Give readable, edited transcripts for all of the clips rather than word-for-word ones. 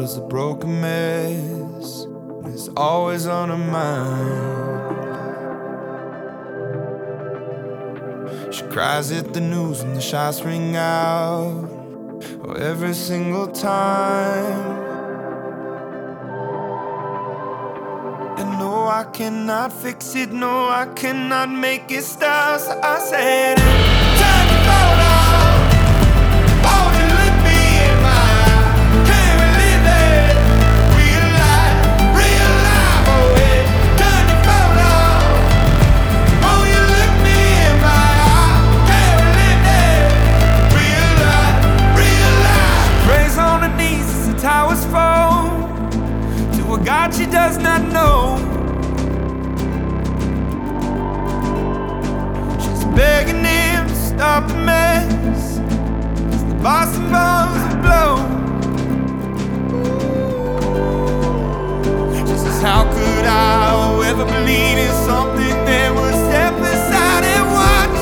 was a broken mess, and it's always on her mind. She cries at the news when the shots ring out, oh, every single time. And no, I cannot fix it, no, I cannot make it stop. So I said, time to fall down. Oh, you look me in my eye. Can't believe it. Real life, oh, yeah. Time to fall down. Oh, you look me in my eye. Can't believe it. Real life. Prays on her knees as the towers fall to a God she does not know. Begging him to stop the mess as the Boston bombs will blow. She says, how could I ever believe in something that was step aside and watch?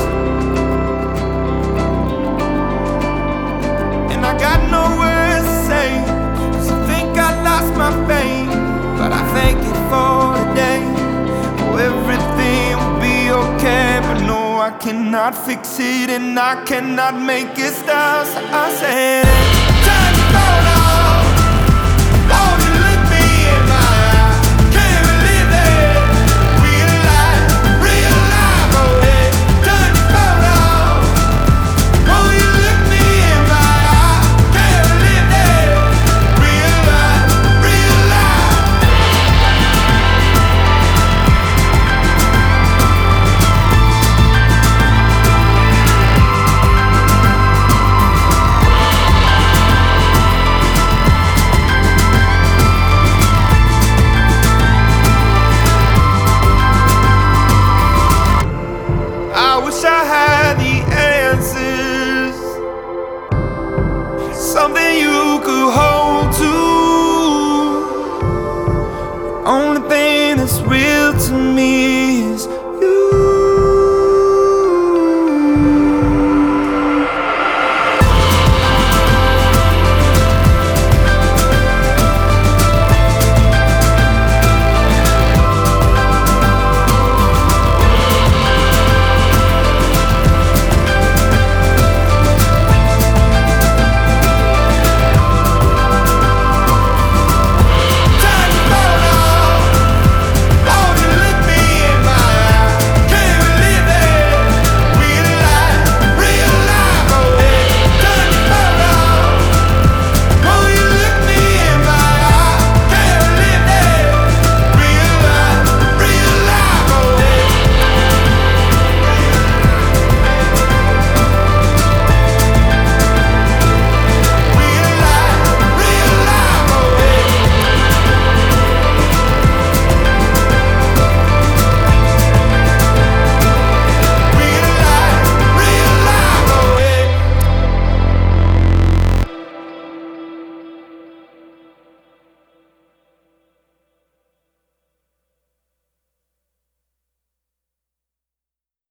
And I got no words to say, 'cause I think I lost my faith. But I thank you for today. Oh, everything will be okay, but no, I cannot fix it and I cannot make it stop. So I said, time to go now.